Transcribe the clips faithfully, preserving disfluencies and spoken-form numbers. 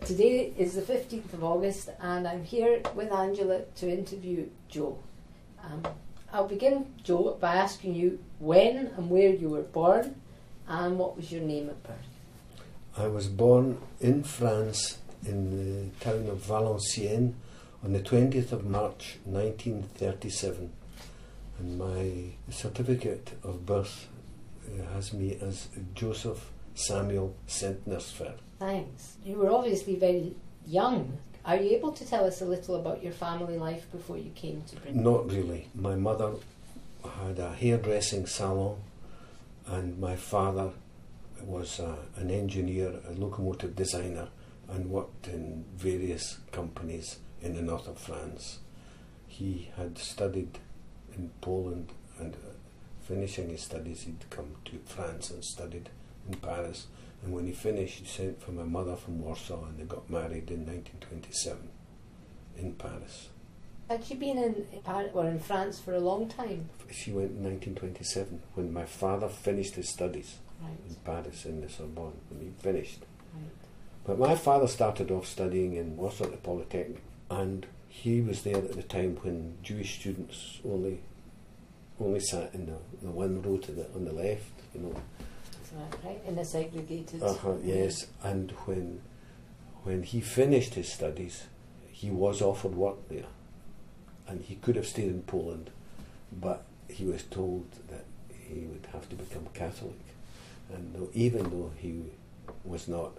Today is the fifteenth of August and I'm here with Angela to interview Joe. Um, I'll begin, Joe, by asking you when and where you were born and what was your name at birth. I was born in France in the town of Valenciennes on the twentieth of March nineteen thirty-seven, and my certificate of birth uh, has me as Joseph Samuel Sentnersfer. Thanks. You were obviously very young. Are you able to tell us a little about your family life before you came to Britain? Not really. My mother had a hairdressing salon and my father was a, an engineer, a locomotive designer, and worked in various companies in the north of France. He had studied in Poland, and uh, finishing his studies he'd come to France and studied in Paris, and when he finished he sent for my mother from Warsaw and they got married in nineteen twenty-seven in Paris. Had you been in Paris or in France for a long time? She went in nineteen twenty-seven when my father finished his studies. Right. In Paris in the Sorbonne when he finished. Right. But my father started off studying in Warsaw at the Polytechnic, and he was there at the time when Jewish students only only sat in the, the one row to the, on the left, you know. Is that right? In a segregated... Uh-huh, yes, and when when he finished his studies, he was offered work there, and he could have stayed in Poland, but he was told that he would have to become Catholic. And though, even though he was not,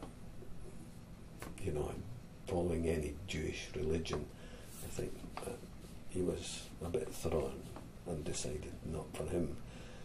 you know, following any Jewish religion, I think uh, he was a bit thrown and decided not for him.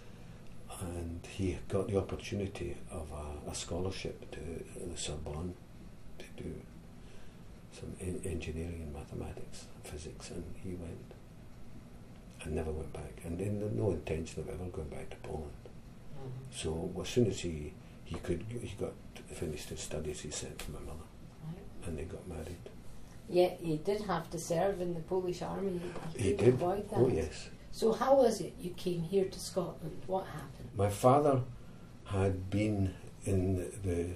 And he got the opportunity of a, a scholarship to the Sorbonne to do some en- engineering and mathematics and physics, and he went and never went back, and in no intention of ever going back to Poland. So as soon as he, he could, he got finished his studies, he sent for my mother, right. And they got married. Yeah, he did have to serve in the Polish army. He, he did did. Avoid that. Oh yes. So how was it you came here to Scotland? What happened? My father had been in the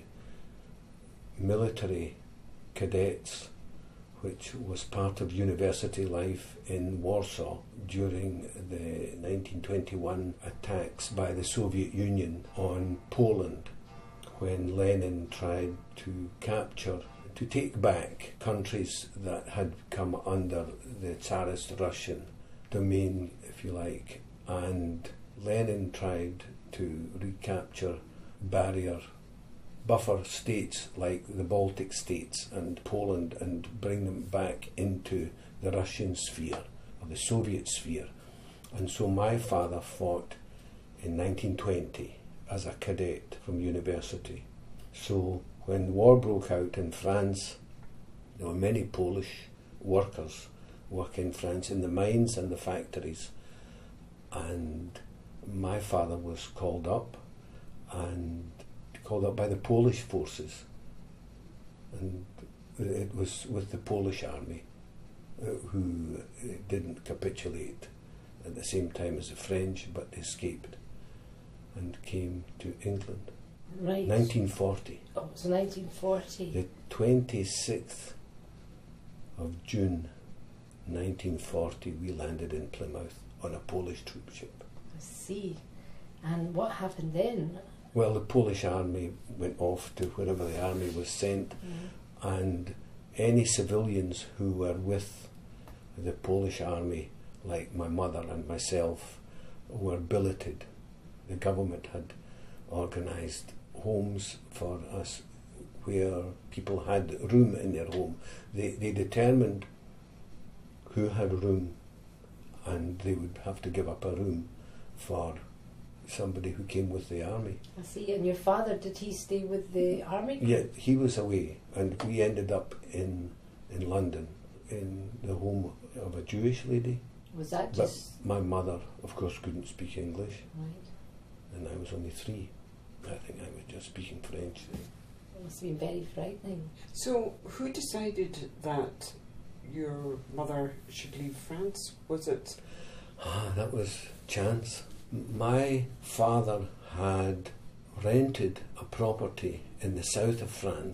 military cadets, which was part of university life in Warsaw during the nineteen twenty-one attacks by the Soviet Union on Poland, when Lenin tried to capture, to take back countries that had come under the Tsarist Russian domain, if you like, and Lenin tried to recapture barrier buffer states like the Baltic states and Poland and bring them back into the Russian sphere or the Soviet sphere. And so my father fought in nineteen twenty as a cadet from university. So when the war broke out in France, there were many Polish workers working in France in the mines and the factories, and my father was called up and called up by the Polish forces, and it was with the Polish army uh, who uh, didn't capitulate at the same time as the French, but escaped and came to England. Right. nineteen forty. Oh, it was nineteen forty. The twenty-sixth of June nineteen forty we landed in Plymouth on a Polish troop ship. I see. And what happened then? Well, the Polish army went off to wherever the army was sent, mm-hmm. and any civilians who were with the Polish army, like my mother and myself, were billeted. The government had organised homes for us where people had room in their home. They, they determined who had room, and they would have to give up a room for somebody who came with the army. I see. And your father, did he stay with the army? Yeah, he was away, and we ended up in in London in the home of a Jewish lady. Was that but just... my mother, of course, couldn't speak English. Right. And I was only three. I think I was just speaking French. It must have been very frightening. So, who decided that your mother should leave France? Was it... Ah, that was chance. My father had rented a property in the south of France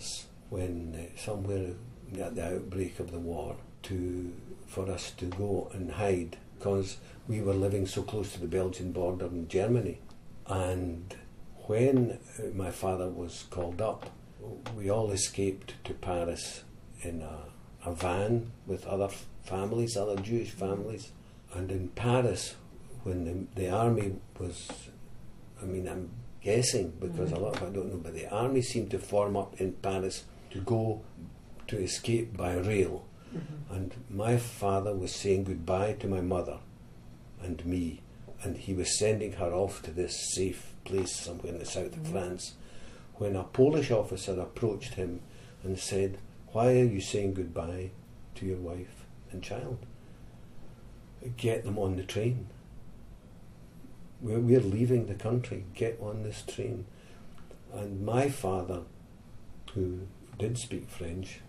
when uh, somewhere at the outbreak of the war to for us to go and hide because we were living so close to the Belgian border in Germany. And when my father was called up, we all escaped to Paris in a, a van with other families, other Jewish families. And in Paris, when the, the army was, I mean, I'm guessing because mm-hmm. a lot of I don't know, but the army seemed to form up in Paris to go to escape by rail. Mm-hmm. And my father was saying goodbye to my mother and me, and he was sending her off to this safe place somewhere in the south mm-hmm. of France, when a Polish officer approached him and said, "Why are you saying goodbye to your wife and child? Get them on the train. We're, we're leaving the country. Get on this train." And my father, who did speak French,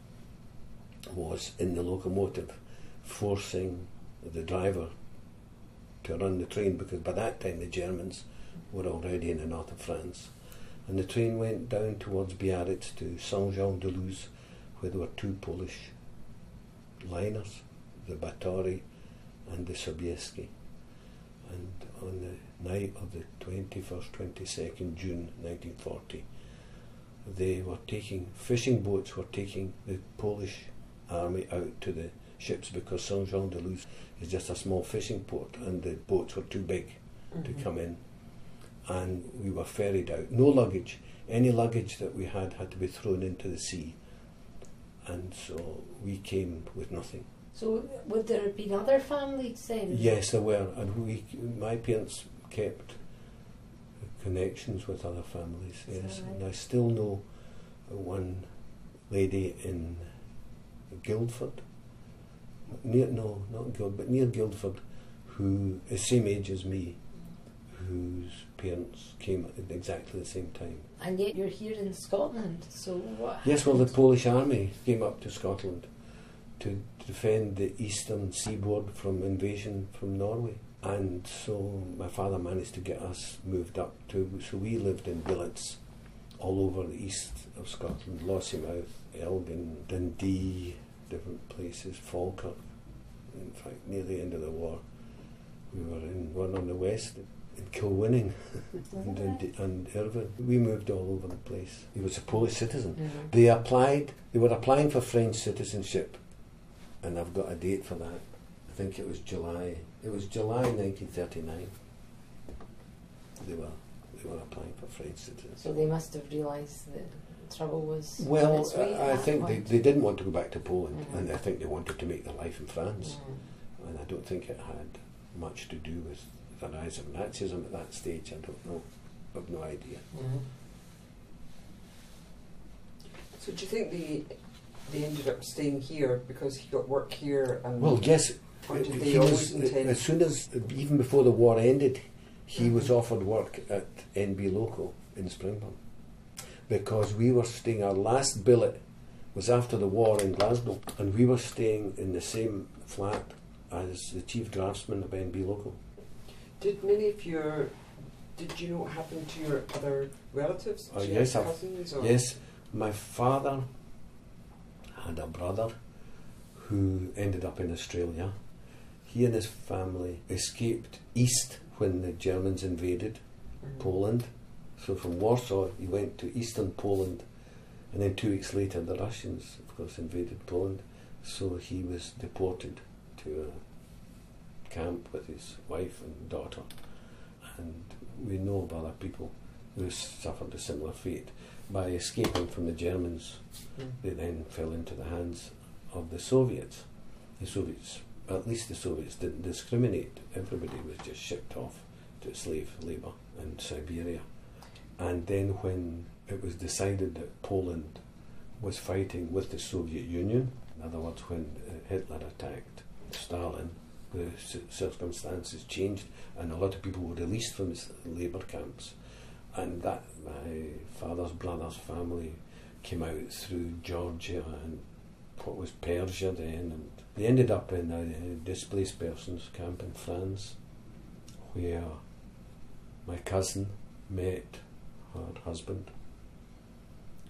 was in the locomotive forcing the driver to run the train, because by that time the Germans were already in the north of France. And the train went down towards Biarritz to Saint-Jean-de-Luz, where there were two Polish liners, the Batory and the Sobieski. And on the night of the twenty-first, twenty-second June nineteen forty, they were taking, fishing boats were taking the Polish army out to the ships, because Saint-Jean-de-Luz is just a small fishing port and the boats were too big mm-hmm. to come in. And we were ferried out. No luggage. Any luggage that we had had to be thrown into the sea. And so we came with nothing. So would there have been other families then? Yes, there were. And we, my parents kept connections with other families, yes. Right? And I still know one lady in Guildford, near, no, not Guildford, but near Guildford, who is the same age as me, whose parents came at exactly the same time. And yet you're here in Scotland, so what? Yes, well, the Polish army came up to Scotland to defend the eastern seaboard from invasion from Norway. And so my father managed to get us moved up to, so we lived in billets all over the east of Scotland, Lossiemouth, Elgin, Dundee, different places, Falkirk. In fact, near the end of the war, we were in one on the west, in Kilwinning and, Dundee, and Irvine. We moved all over the place. He was a Polish citizen. Mm-hmm. They applied, they were applying for French citizenship, and I've got a date for that. I think it was July. It was July nineteen thirty-nine. They were they were applying for French citizenship. So they must have realised that trouble was well. on its way I, I think they, they didn't want to go back to Poland, mm-hmm. and I think they wanted to make their life in France. Mm-hmm. And I don't think it had much to do with the rise of Nazism at that stage. I don't know. I've no idea. Mm-hmm. So do you think they they ended up staying here because he got work here? And well, yes. Or did he they was, always intend? As soon as, even before the war ended, he mm-hmm. was offered work at N B Local in Springburn, because we were staying, our last billet was after the war in Glasgow, and we were staying in the same flat as the chief draftsman of N B Local. Did many of your, did you know what happened to your other relatives? Oh, yes, cousins, or? Yes. My father had a brother who ended up in Australia. He and his family escaped east when the Germans invaded mm-hmm. Poland. So from Warsaw he went to eastern Poland, and then two weeks later the Russians, of course, invaded Poland. So he was deported to a camp with his wife and daughter. And we know of other people who suffered a similar fate. By escaping from the Germans, mm. they then fell into the hands of the Soviets. The Soviets, at least the Soviets, didn't discriminate. Everybody was just shipped off to slave labour in Siberia. And then when it was decided that Poland was fighting with the Soviet Union, in other words, when uh, Hitler attacked Stalin, the c- circumstances changed, and a lot of people were released from the labour camps. And that my father's brother's family came out through Georgia and what was Persia then, and they ended up in a displaced persons camp in France, where my cousin met her husband,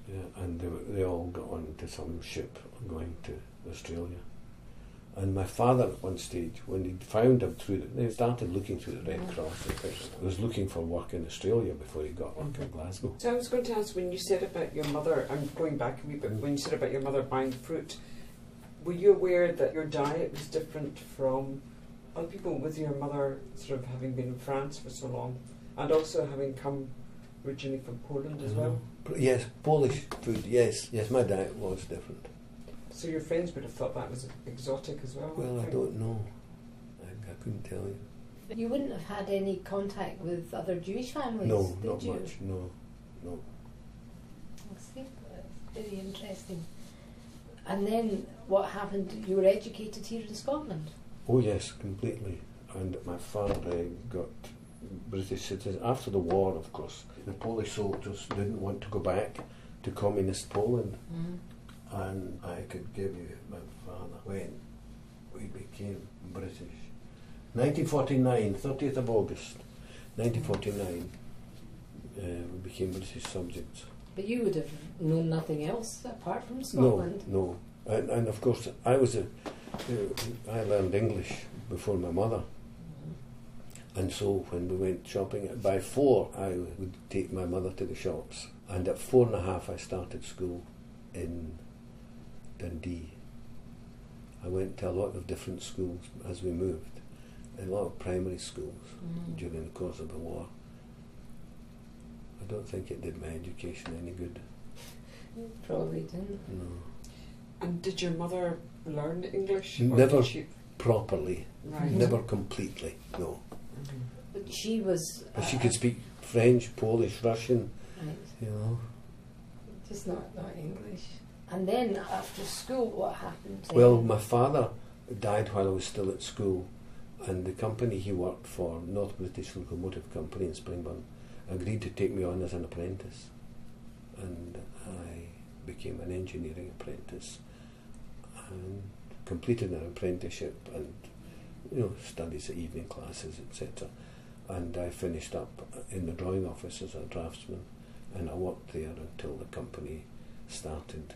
Yeah, and they, were, they all got on to some ship going to Australia. And my father at one stage, when he found him through the, they started looking through the Red Cross, he was looking for work in Australia before he got work in Glasgow. So I was going to ask, when you said about your mother, I'm going back a wee bit, when you said about your mother buying fruit, were you aware that your diet was different from other people, with your mother sort of having been in France for so long, and also having come originally from Poland as well? Yes, Polish food, yes. Yes, my diet was different. So your friends would have thought that was exotic as well? Well, I don't know. I, I couldn't tell you. You wouldn't have had any contact with other Jewish families, No, did not you? much, no, no. I see. That's very interesting. And then what happened? You were educated here in Scotland? Oh yes, completely. And my father uh, got British citizen. After the war, of course, the Polish soldiers didn't want to go back to communist Poland. Mm. And I could give you my father when we became British. nineteen forty-nine, thirtieth of August, nineteen forty-nine, uh, we became British subjects. But you would have known nothing else apart from Scotland. No, no. And, and of course, I was a, uh, I learned English before my mother. Mm-hmm. And so when we went shopping, by four I would take my mother to the shops. And at four and a half I started school in Dundee. I went to a lot of different schools as we moved, a lot of primary schools mm. during the course of the war. I don't think it did my education any good. Probably didn't. No. And did your mother learn English? Never or did she? Properly. Right. Never completely, no. Mm-hmm. But she was... But uh, she could speak French, Polish, Russian, right. you know. Just not, not English. And then after school, what happened? Well, my father died while I was still at school, and the company he worked for, North British Locomotive Company in Springburn, agreed to take me on as an apprentice. And I became an engineering apprentice and completed an apprenticeship and, you know, studies at evening classes, et cetera. And I finished up in the drawing office as a draftsman, and I worked there until the company started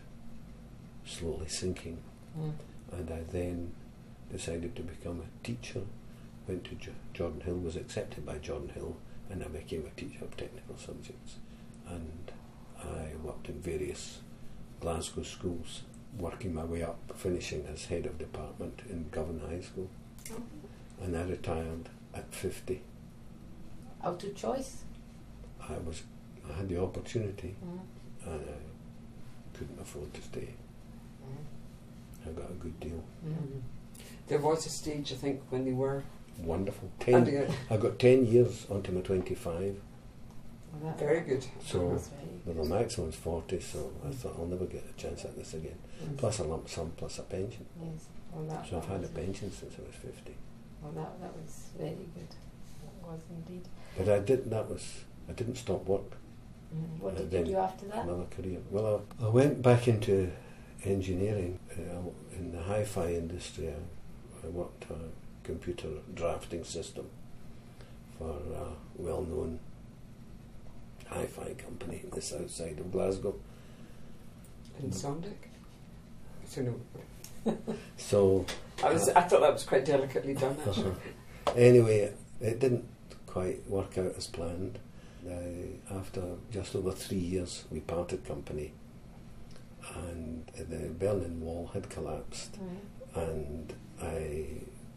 slowly sinking. Mm. And I then decided to become a teacher, went to J- Jordan Hill, was accepted by Jordan Hill, and I became a teacher of technical subjects. And I worked in various Glasgow schools, working my way up, finishing as head of department in Govan High School. Oh. And I retired at fifty. Out of choice? I was, I had the opportunity, mm. and I couldn't afford to stay. Mm. I got a good deal. Mm. There was a stage, I think, when they were wonderful. Ten, I got ten years onto my twenty-five. Well, very good. So very well, the maximum's forty, so I thought I'll never get a chance at this again. Yes. Plus a lump sum, plus a pension. Yes. Well, that, so I've that had a pension since I was fifty. Well, that that was very good. That was indeed. But I did. That was. I didn't stop work. Mm. What did you do after that? Another career. Well, I, I went back into engineering uh, in the hi-fi industry. I, I worked on a computer drafting system for a well-known hi-fi company in the south side of Glasgow. In Sondic? So no. So I was. I thought that was quite delicately done, actually. Uh-huh. Anyway, it didn't quite work out as planned. Uh, after just over three years, we parted company, and the Berlin Wall had collapsed, right. And I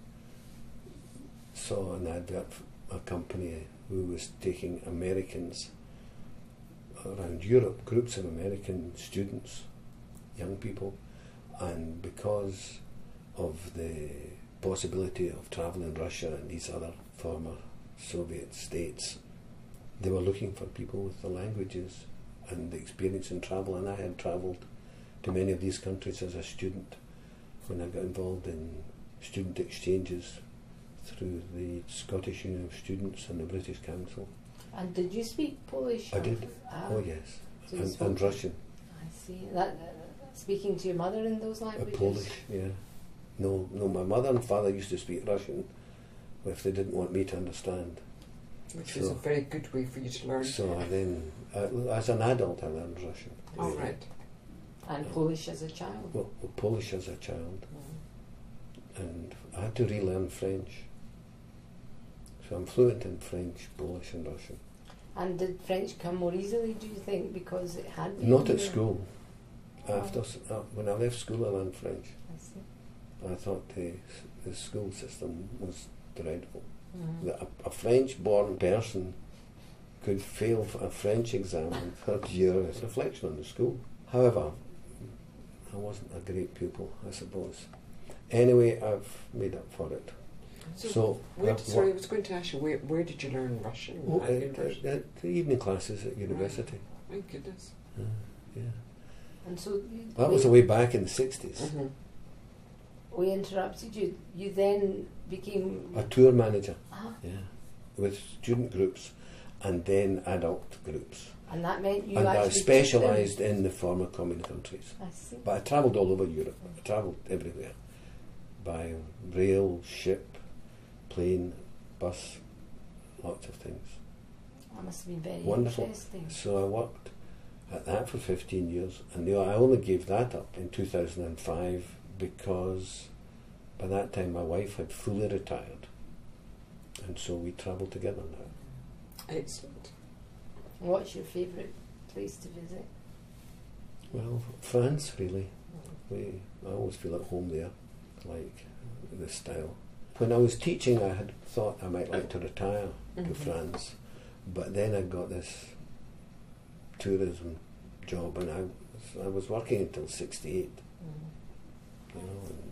saw an advert for a company who was taking Americans around Europe, groups of American students, young people, and because of the possibility of travel in Russia and these other former Soviet states, they were looking for people with the languages and the experience in travel, and I had travelled to many of these countries as a student when I got involved in student exchanges through the Scottish Union of Students and the British Council. And did you speak Polish? I did. Uh, oh yes, so and, and Russian. I see. That uh, speaking to your mother in those languages. Uh, Polish, yeah. No, no. My mother and father used to speak Russian if they didn't want me to understand. Which So- is a very good way for you to learn. So I then, uh, as an adult, I learned Russian. All Uh, right. And Polish as a child. Well, Polish as a child, Mm. and I had to relearn French. So I'm fluent in French, Polish, and Russian. And did French come more easily, do you think, because it had been Not at here? school. After s- uh, when I left school, I learned French. I see. I thought the, the school system was dreadful. Mm. That a, a French-born person could fail for a French exam in third year as a reflection on the school. However, I wasn't a great pupil, I suppose. Anyway, I've made up for it. So, So, where I've did, sorry, I worked- was going to ask you, where, where did you learn Russian? Oh, At at, university? at, at the evening classes at university. My goodness. Uh, yeah. And so you, That we, was way back in the sixties. Mm-hmm. we interrupted you. You then became A tour manager, ah, yeah, with student groups and then adult groups. and that meant you and I actually took specialised in the former communist countries. them. I see. But I travelled all over Europe. I travelled everywhere. By rail, ship, plane, bus, lots of things. That must have been very Wonderful. interesting. So I worked at that for fifteen years, and you know, I only gave that up in two thousand five because by that time my wife had fully retired, and so we travel together now. Excellent. What's your favourite place to visit? Well, France really. We I always feel at home there, like the style. When I was teaching, I had thought I might like to retire to Mhm. France, but then I got this tourism job, and I was, I was working until sixty-eight. Mm. You know, and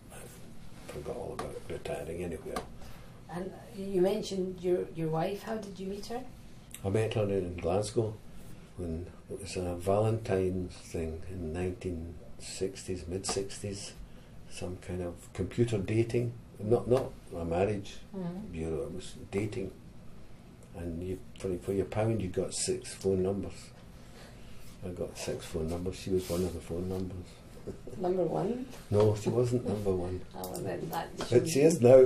I forgot all about retiring anywhere. And you mentioned your your wife. How did you meet her? I met her in Glasgow when it was a Valentine's thing in nineteen sixties, mid sixties, some kind of computer dating, not not a marriage Mm. bureau. It was dating, and you for for your pound you got six phone numbers. I got six phone numbers. She was one of the phone numbers. Number one. No, she wasn't number one, Oh, well, then that but she is now.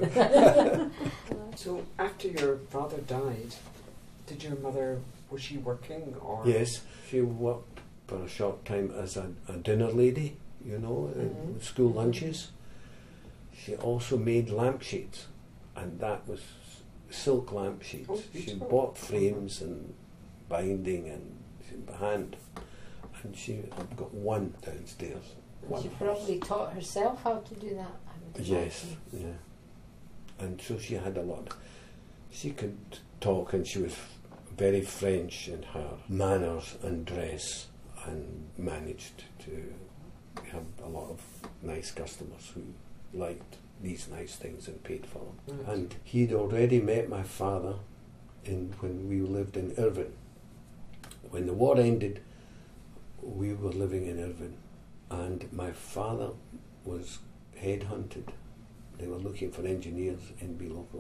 So after your father died, did your mother, was she working or? Yes, she worked for a short time as a, a dinner lady, you know, in Mhm. school lunches. She also made lampshades, and that was silk lampshades. Oh, she beautiful. bought frames and binding and she, by hand, and she I've got one downstairs. One She of probably taught herself how to do that. I would Yes, imagine. yeah. And so she had a lot. She could talk, and she was very French in her manners and dress, and managed to have a lot of nice customers who liked these nice things and paid for them. Right. And he'd already met my father in when we lived in Irvine. When the war ended, we were living in Irvine, and my father was headhunted. They were looking for engineers in Biloco,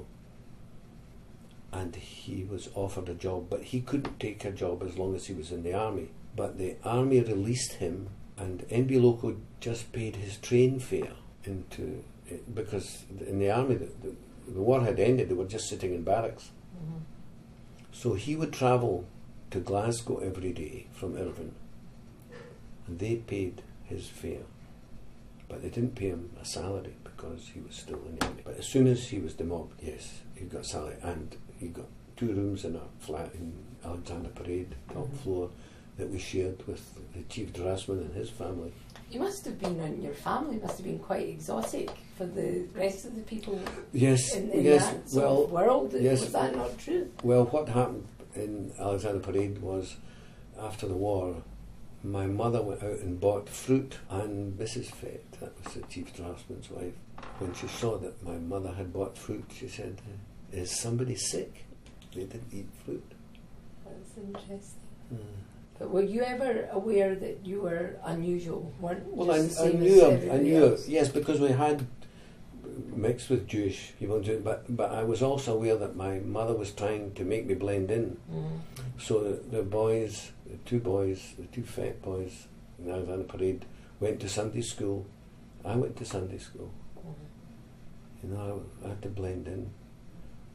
and he was offered a job, but he couldn't take a job as long as he was in the army. But the army released him, and N B Loco just paid his train fare into because in the army the, the, the war had ended. They were just sitting in barracks. Mhm. So he would travel to Glasgow every day from Irvine, and they paid his fare, but they didn't pay him a salary because he was still in the army. But as soon as he was demobbed, yes, he got salary, and he got two rooms in a flat in Alexander Parade, top Mhm. floor, that we shared with the chief draftsman and his family. You must have been, and your family must have been quite exotic for the rest of the people Yes, in, in yes. that sort Well, of world. yes. Was that not true? Well, what happened in Alexander Parade was, after the war, my mother went out and bought fruit, and Missus Fett, that was the chief draftsman's wife, when she saw that my mother had bought fruit, she said, "Is somebody sick? They didn't eat fruit." That's interesting. Mm. But were you ever aware that you were unusual? Weren't Well, I, just the I same knew, as I, I everybody knew, else? yes, because we had mixed with Jewish people, but but I was also aware that my mother was trying to make me blend in. Mm. So the, the boys, the two boys, the two fat boys in Alexander Parade went to Sunday school. I went to Sunday school. Mm. You know, I, I had to blend in.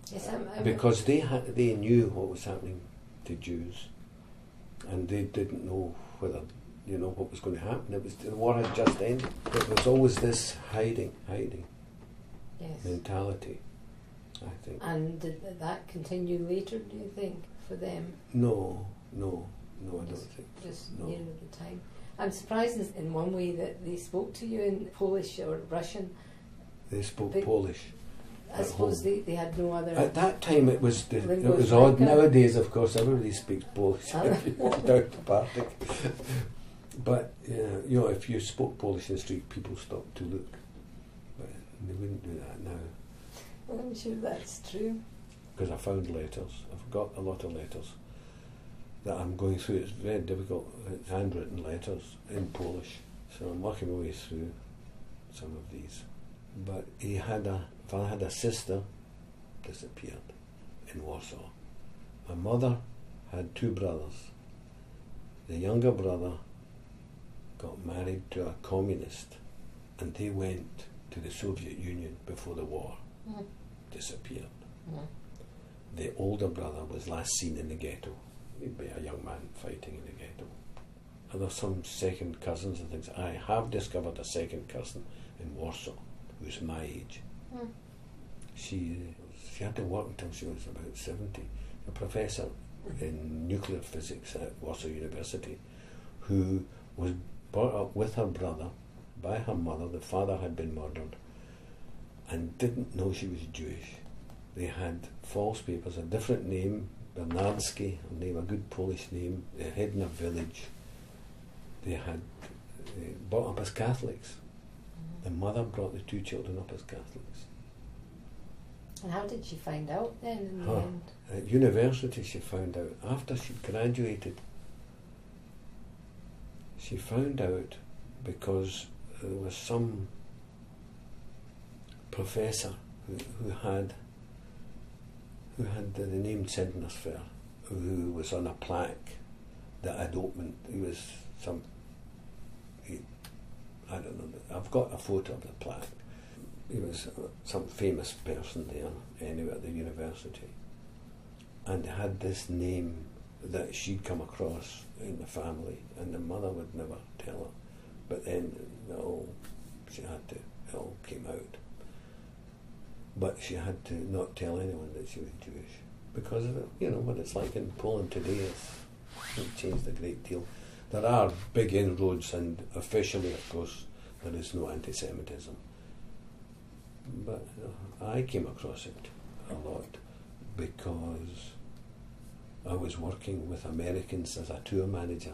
Yes, I'm, I'm because they had they knew what was happening to Jews, and they didn't know whether you know what was going to happen. It was the war had just ended. It was always this hiding, hiding yes. mentality. I think. And did that continue later? Do you think for them? No, no, no. I don't Just- think. Just No. nearer the time. I'm surprised in- in one way that they spoke to you in Polish or Russian. They spoke Big- Polish. I At suppose home. they, they had no other. At that time, it was the, it Lingua was odd. franca. Nowadays, of course, everybody speaks Polish Ah. if you walk down to Partick. But uh, you know, if you spoke Polish in the street, people stopped to look. But they wouldn't do that now, Well, I'm sure that's true. because I found letters. I've got a lot of letters that I'm going through. It's very difficult. It's handwritten letters in Polish, so I'm working my way through some of these. But he had a, father had a sister, disappeared in Warsaw. My mother had two brothers. The younger brother got married to a communist, and they went to the Soviet Union before the war, Mm. disappeared. Mm. The older brother was last seen in the ghetto. He'd be a young man fighting in the ghetto. And there's some second cousins and things. I have discovered a second cousin in Warsaw who's my age. Mm. She she had to work until she was about seventy. A professor in nuclear physics at Warsaw University, who was brought up with her brother by her mother. The father had been murdered, and didn't know she was Jewish. They had false papers, a different name, Bernardzki, a name, a good Polish name. They hid in a village. They had uh, brought up as Catholics. The mother brought the two children up as Catholics. And how did she find out then in the Huh. end? At university, she found out, after she graduated, she found out because there was some professor who, who had who had the, the name Sendnersfer, who was on a plaque that had opened. He was some, he, I don't know, I've got a photo of the plaque. He was uh, some famous person there, anyway, at the university. And had this name that she'd come across in the family, and the mother would never tell her. But then, no, she had to, it all came out. But she had to not tell anyone that she was Jewish, because of it, you know what it's like in Poland today. It's, it's changed a great deal. There are big inroads, and officially, of course, there is no anti-Semitism. But uh, I came across it a lot because I was working with Americans as a tour manager,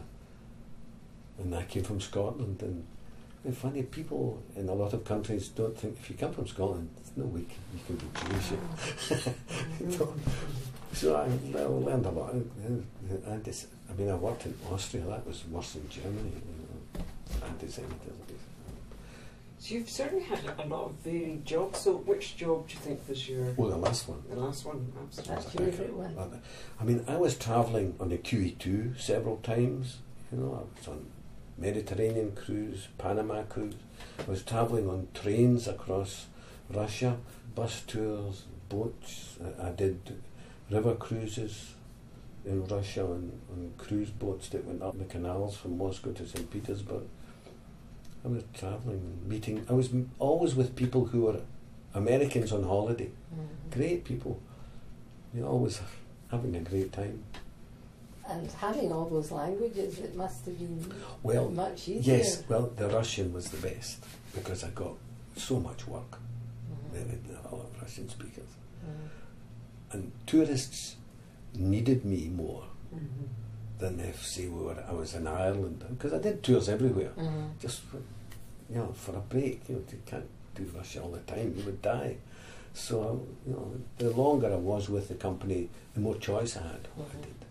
and I came from Scotland. And it's funny, people in a lot of countries don't think if you come from Scotland, there's no way you can be Jewish. so, so I, I learned a lot. I, just, I mean, I worked in Austria. That was worse than Germany. You know, anti-Semitism. So you've certainly had a lot of varied jobs. So which job do you think was your Oh, the last one. the last one? Absolutely. That's your favourite one. I mean, I was travelling on the Q E two several times. You know, I was on Mediterranean cruise, Panama cruise. I was travelling on trains across Russia, bus tours, boats. I, I did river cruises in Russia on, on cruise boats that went up the canals from Moscow to Saint Petersburg. I was travelling and meeting. I was m- always with people who were Americans on holiday. Mhm. Great people. You're always having a great time. And having all those languages, it must have been Well, much easier. yes, well, the Russian was the best because I got so much work. Mhm. They had a lot of Russian speakers. Mhm. And tourists needed me more Mhm. than if, say, we were, I was in Ireland. Because I did tours everywhere. Mhm. Just for, you know, for a break. You know, you can't do Russia all the time. You would die. So, you know, the longer I was with the company, the more choice I had what I Mhm. did.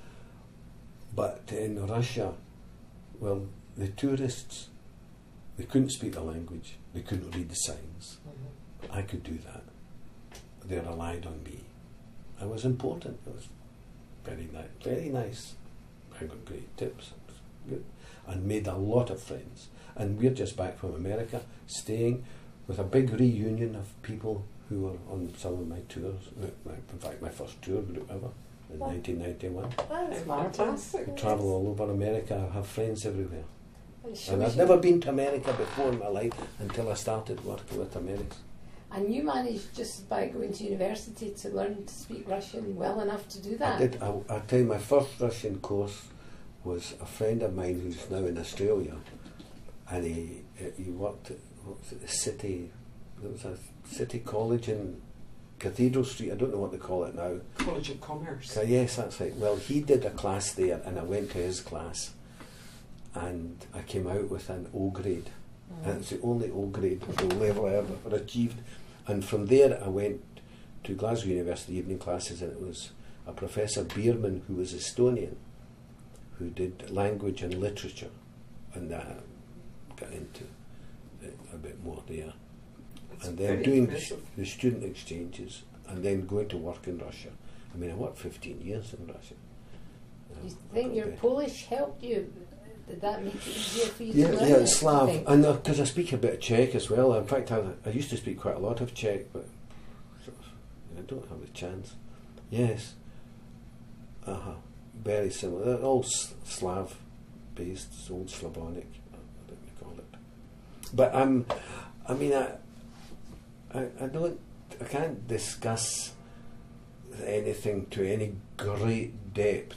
But in Russia, well, the tourists, they couldn't speak the language. They couldn't read the signs. Mhm. I could do that. They relied on me. I was important. It was very nice. Very nice. I got great tips. It was good. And made a lot of friends. And we're just back from America, staying with a big reunion of people who were on some of my tours. My, in fact, my first tour group ever in Wow. nineteen ninety-one. That's Fantastic. I travel all over America. I have friends everywhere. It shows And I've you- never been to America before in my life until I started working with Americans. And you managed just by going to university to learn to speak Russian well enough to do that. I did. I, I'll tell you, my first Russian course was a friend of mine who's now in Australia, and he he worked at what was it, the city. There was a city college in Cathedral Street. I don't know what they call it now. College of Commerce. So, yes, that's right. Well, he did a class there, and I went to his class, and I came out with an O grade, Mm. and it's the only O grade level I ever achieved. And from there, I went to Glasgow University evening classes, and it was a Professor Bierman, who was Estonian, who did language and literature, and I got into it a bit more there. That's And then very doing the, impressive. the student exchanges, and then going to work in Russia. I mean, I worked fifteen years in Russia. You I think got your better. Polish helped you? Did that make it easier for you Yeah, to learn yeah, it, it's do you Slav, think? and because I speak a bit of Czech as well. In fact, I, I used to speak quite a lot of Czech, but sort of, I don't have the chance. Yes, uh huh, very similar. They're all S- Slav-based, Old Slavonic, I think we call it. But I'm, I mean, I, I, I don't, I can't discuss anything to any great depth.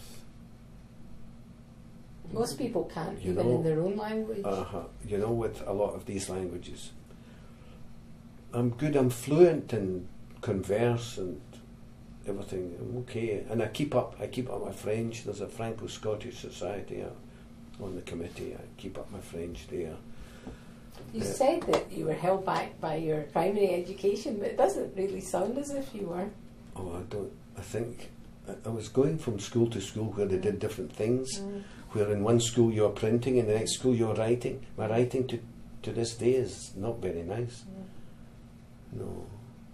Most people can't, You even know, in their own language. Uh-huh. You know, with a lot of these languages. I'm good, I'm fluent and converse and everything. I'm okay. And I keep up I keep up my French. There's a Franco-Scottish Society uh, on the committee. I keep up my French there. You uh, said that you were held back by your primary education, but it doesn't really sound as if you were. Oh, I don't I think I, I was going from school to school where they did different things. Where in one school you were printing, in the next school you were writing. My writing to to this day is not very nice. No.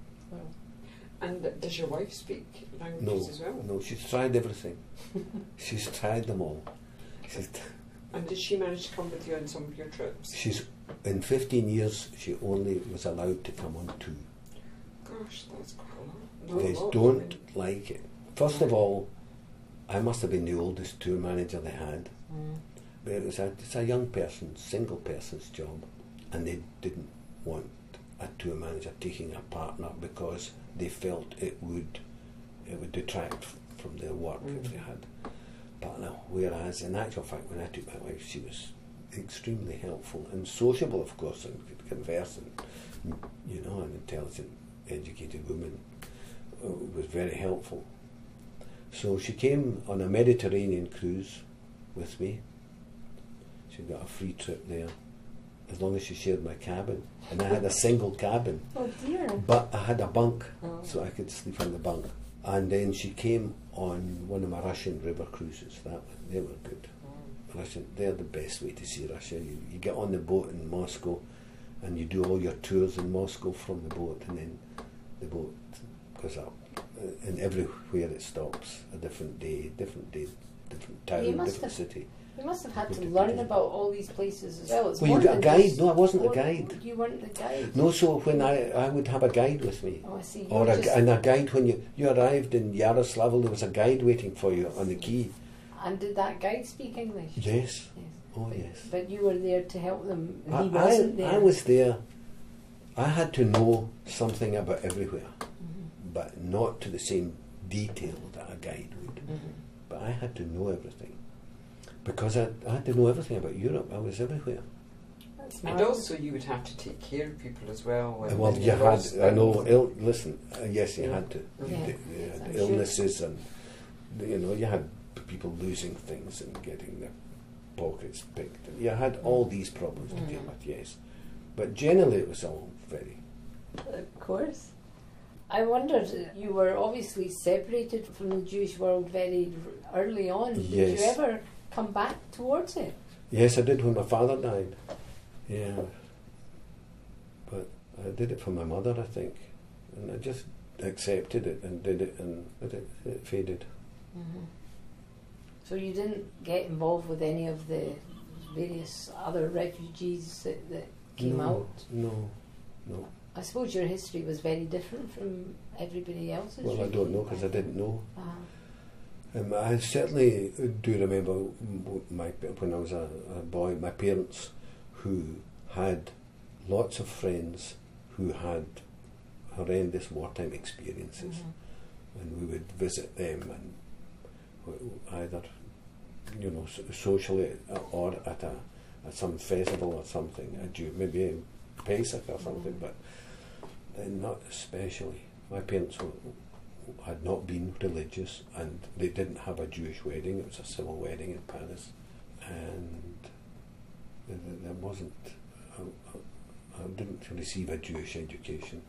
And does your wife speak No, languages as well? no, she's tried everything. She's tried them all. She's, And did she manage to come with you on some of your trips? she's in fifteen years. She only was allowed to come on two. Gosh, that's quite a lot. They Not a lot, I don't mean. like it. First of all, I must have been the oldest tour manager they had. But it was a, it's a young person, single person's job, and they didn't want a tour manager taking a partner because they felt it would it would detract f- from their work Mm. if they had a partner. Whereas in actual fact, when I took my wife, she was extremely helpful and sociable, of course, and could converse, and you know, an intelligent, educated woman uh, was very helpful. So she came on a Mediterranean cruise with me. She got a free trip there, as long as she shared my cabin. And I had a single cabin, Oh dear. but I had a bunk, Oh. so I could sleep on the bunk. And then she came on one of my Russian river cruises. That they were good. Russian, they're the best way to see Russia. You, you get on the boat in Moscow, and you do all your tours in Moscow from the boat, and then the boat goes up, uh, and everywhere it stops, a different day, different day, different town, You must different have- city. You must have had to Good learn idea. about all these places as well. It's Well, you more got a than guide. just- No, I wasn't the Oh, guide. You weren't the guide. No, so when I, I would have a guide with me. Oh, I see. You Or were a, just, and a guide when you, you arrived in Yaroslavl, there was a guide waiting for you on the quay. and did that guide speak English? Yes. Yes. Oh, But- yes. But you were there to help them. And I, he wasn't I, there. I was there. I had to know something about everywhere, Mhm. but not to the same detail that a guide would. Mhm. But I had to know everything. Because I, I had to know everything about Europe. I was everywhere. That's And marvellous. also, you would have to take care of people as well. when- well, when you had, lost I know, things. Ill, listen, uh, yes, you Yeah. had to. Yeah. You, did- you Yes, had I'm sure. illnesses and, you know, you had people losing things and getting their pockets picked. And you had all these problems to deal Mm. with, yes. But generally it was all very... Of course. I wondered, uh, you were obviously separated from the Jewish world very r- early on. Did Yes. you ever come back towards it? Yes, I did when my father died. Yeah. But I did it for my mother, I think. And I just accepted it and did it, and it, it faded. Mm-hmm. So you didn't get involved with any of the various other refugees that, that came no, out? No, no. I suppose your history was very different from everybody else's. Well, I really. don't know because I didn't know. Uh, Um, I certainly do remember my, when I was a, a boy, my parents who had lots of friends who had horrendous wartime experiences, mm-hmm. and we would visit them, and w- either, you know, so- socially or at a at some festival or something, a Jew, maybe Pesach or something, mm-hmm. but then not especially. My parents were, had not been religious, and they didn't have a Jewish wedding. It was a civil wedding in Paris, and there, there wasn't. I, I didn't receive a Jewish education.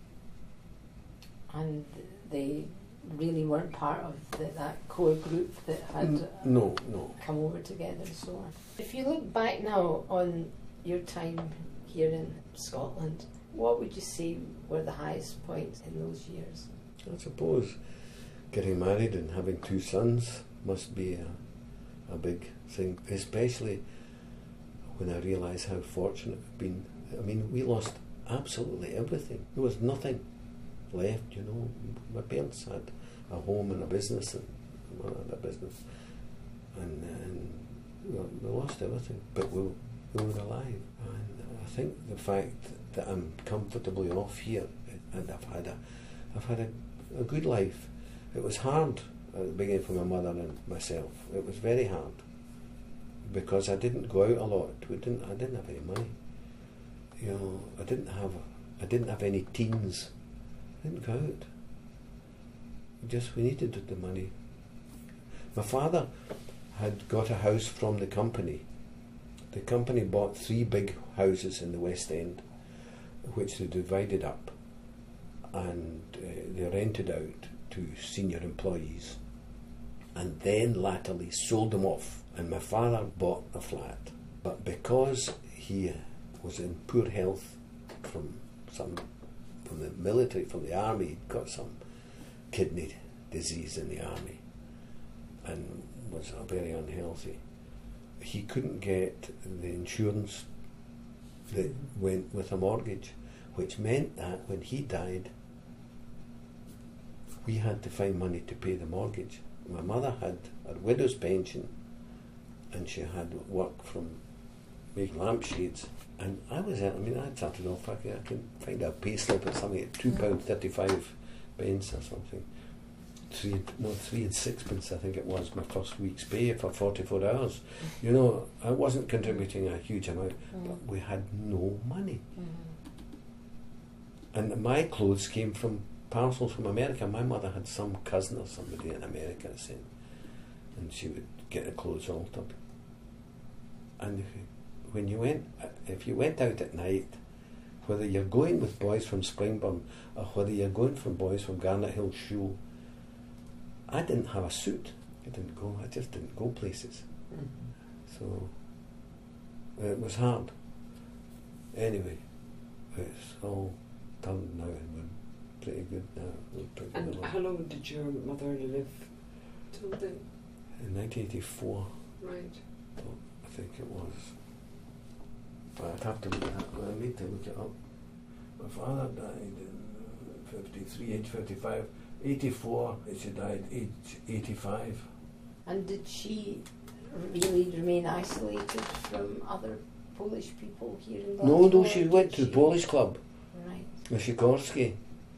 And they really weren't part of the, that core group that had N- uh, no, no. come over together and so on. If you look back now on your time here in Scotland, what would you say were the highest points in those years? I suppose getting married and having two sons must be a, a big thing, especially when I realise how fortunate I've been. I mean, we lost absolutely everything. There was nothing left, you know. My parents had a home and a business, and one had a business, and, and we, we lost everything, but we, we were alive. And I think the fact that I'm comfortably off here, and I've had a, I've had a, a good life. It was hard at the beginning for my mother and myself. It was very hard because I didn't go out a lot. We didn't. I didn't have any money. You know, I didn't have. I didn't have any teens. I didn't go out. We just we needed the money. My father had got a house from the company. The company bought three big houses in the West End, which they divided up, and uh, they rented out to senior employees, and then latterly sold them off. And my father bought a flat, but because he was in poor health from some from the military, from the army, he'd got some kidney disease in the army, and was uh, very unhealthy. He couldn't get the insurance that went with a mortgage, which meant that when he died, we had to find money to pay the mortgage. My mother had a widow's pension, and she had work from making lampshades. And I was, I mean, I started off, I can, I can find a pay slip or something at two pounds thirty-five pence or something. Three, no, three and sixpence, I think it was, my first week's pay for forty-four hours. You know, I wasn't contributing a huge amount, mm. but we had no money. Mm-hmm. And my clothes came from parcels from America. My mother had some cousin or somebody in America, saying, and she would get the clothes altered. And if you, when you went, if you went out at night, whether you're going with boys from Springburn or whether you're going from boys from Garnet Hill Shoe, I didn't have a suit. I didn't go. I just didn't go places. Mm-hmm. So it was hard. Anyway, it's all done now, and we're pretty good now. We're pretty and good how long did your mother live till then? In nineteen eighty-four. Right. Well, I think it was. I'd have to look it up. I need to look it up. My father died in fifty-three, age fifty-five. eighty-four, she died age eighty-five. And did she really remain isolated from other Polish people here in Glasgow? No, no, she went to the Polish club. Right. With Sikorski.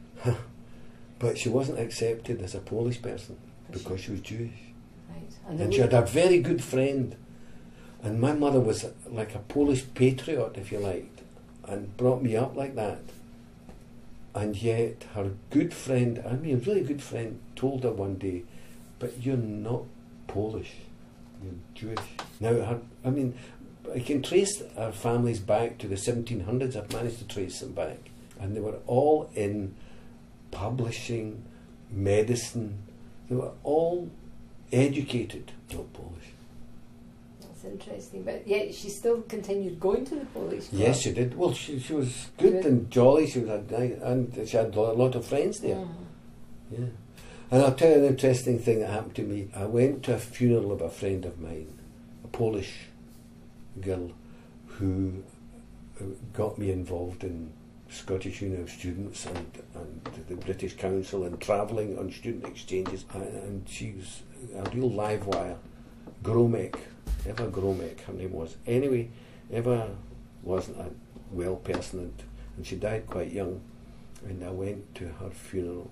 But she wasn't accepted as a Polish person because she was Jewish. Right. And, And she had a very good friend. And my mother was like a Polish patriot, if you liked, and brought me up like that. And yet her good friend, I mean really good friend, told her one day, but you're not Polish, you're Jewish. Now, her, I mean, I can trace our families back to the seventeen hundreds, I've managed to trace them back. And they were all in publishing, medicine, they were all educated, not Polish. That's interesting, but yet she still continued going to the Polish club. Yes, she did. Well, she she was good, good. and jolly. She was a, and she had a lot of friends there. Mm-hmm. Yeah, and I'll tell you an interesting thing that happened to me. I went to a funeral of a friend of mine, a Polish girl, who got me involved in Scottish Union of Students and, and the British Council and travelling on student exchanges. And, and she was a real live wire. Gromek, Eva Gromek, her name was. Anyway, Eva wasn't a well person, and, and she died quite young. And I went to her funeral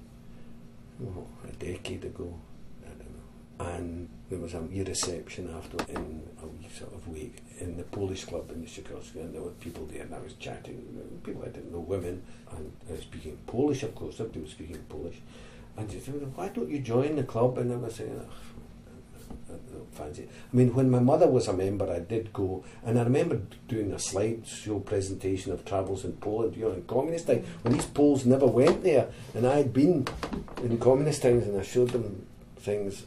oh, a decade ago, I don't know. And there was a wee reception after in a wee sort of week in the Polish club in the Sikorski, and there were people there, and I was chatting, people I didn't know, women, and I was speaking Polish, of course, everybody was speaking Polish. And she said, why don't you join the club? And I was saying, oh, I don't fancy it. I mean, when my mother was a member, I did go, and I remember doing a slideshow presentation of travels in Poland, you know, in communist times, when these Poles never went there, and I'd been in communist times, and I showed them things.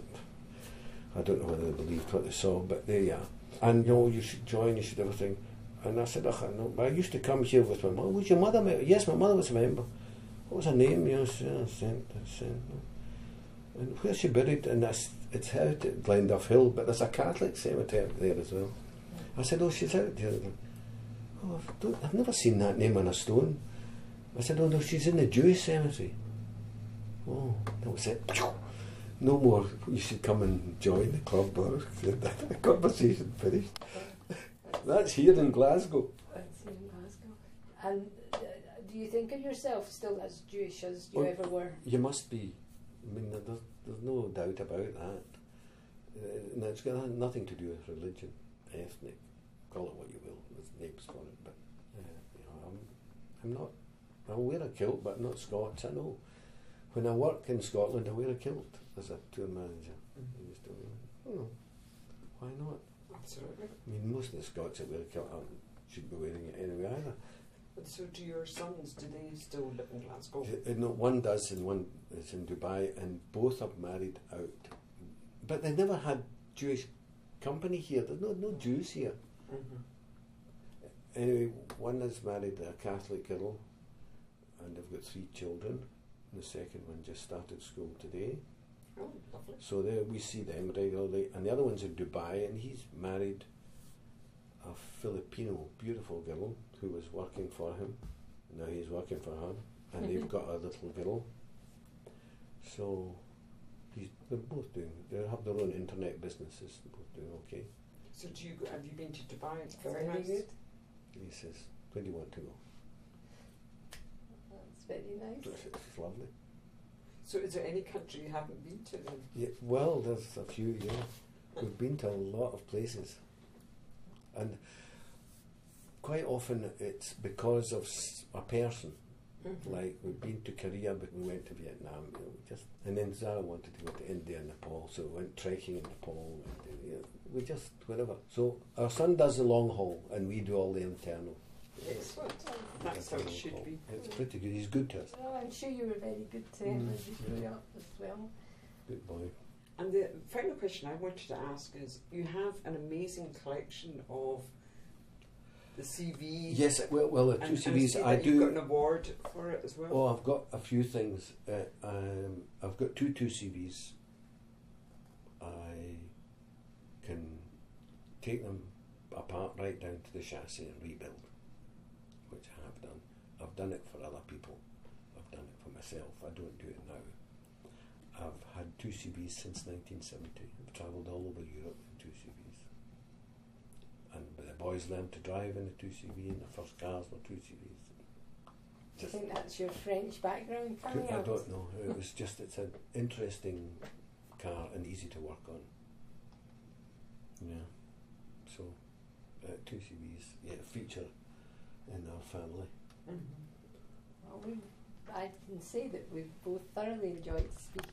I don't know whether they believed what they saw, but there you are. And, you know, you should join, you should everything. And I said, oh, no, but I used to come here with my mother. Was your mother a member? Yes, my mother was a member. What was her name? You know, Saint, Saint. And where's she buried? And that's, it's out at Glenduff Hill, but there's a Catholic cemetery there as well. I said, oh, she's out there. Oh, I don't, I've never seen that name on a stone. I said, oh no, she's in the Jewish cemetery. Oh, that was it. No more, you should come and join the club. Or the conversation finished. That's here in Glasgow. That's here in Glasgow. And uh, do you think of yourself still as Jewish as you well, ever were? You must be. I mean, there's, there's no doubt about that. Uh, and it's got nothing to do with religion, ethnic, call it what you will, there's names for it. But uh, you know, I'm, I'm not. I'll wear a kilt, but I'm not Scots. I know. When I work in Scotland, I wear a kilt as a tour manager. Mm-hmm. I used to wear. Oh, why not? Absolutely. I mean, most of the Scots that wear a kilt aren't, should be wearing it anyway either. But so do your sons, do they still live in Glasgow? Uh, no, one does and one is in Dubai, and both are married out. But they never had Jewish company here. There's no, no Jews here. Mm-hmm. Anyway, one is married a Catholic girl, and they've got three children. And the second one just started school today. Oh, lovely. So there we see them regularly. And the other one's in Dubai, and he's married a Filipino, beautiful girl who was working for him. Now he's working for her, and they've got a little girl. So he's, they're both doing, they have their own internet businesses, they're both doing okay. So do you, have you been to Dubai? It's That's very very nice. good. He says, when do you want to go? That's very nice. It's lovely. So is there any country you haven't been to then? Yeah, well, there's a few, yeah. We've been to a lot of places. And quite often it's because of s- a person. Mm-hmm. Like, we've been to Korea, but we went to Vietnam. You know, we just, and then Zara wanted to go to India and Nepal, so we went trekking in Nepal. And, you know, we just, wherever. So our son does the long haul, and we do all the internal. Excellent. That's how it internal should haul. be. It's pretty good. He's good to us. Well, I'm sure you were very good to him Mm, as you yeah. grew up as well. Good boy. And the final question I wanted to ask is, you have an amazing collection of the C Vs. Yes, well, well the two and, C and I Vs see I that you've got an do. award for it as well. Oh, I've got a few things. Uh, um, I've got two two C Vs. I can take them apart right down to the chassis and rebuild, which I have done. I've done it for other people. I've done it for myself. I don't do it now. I've had two C Vs since nineteen seventy. I've travelled all over Europe in two C Vs. And the boys learned to drive in the two C V, and the first cars were two C Vs. Do you think that's your French background coming I out? don't know. It was just, it's an interesting car and easy to work on. Yeah. So, uh, two C Vs, yeah, feature in our family. Mm-hmm. Well, we, I can say that we've both thoroughly enjoyed speaking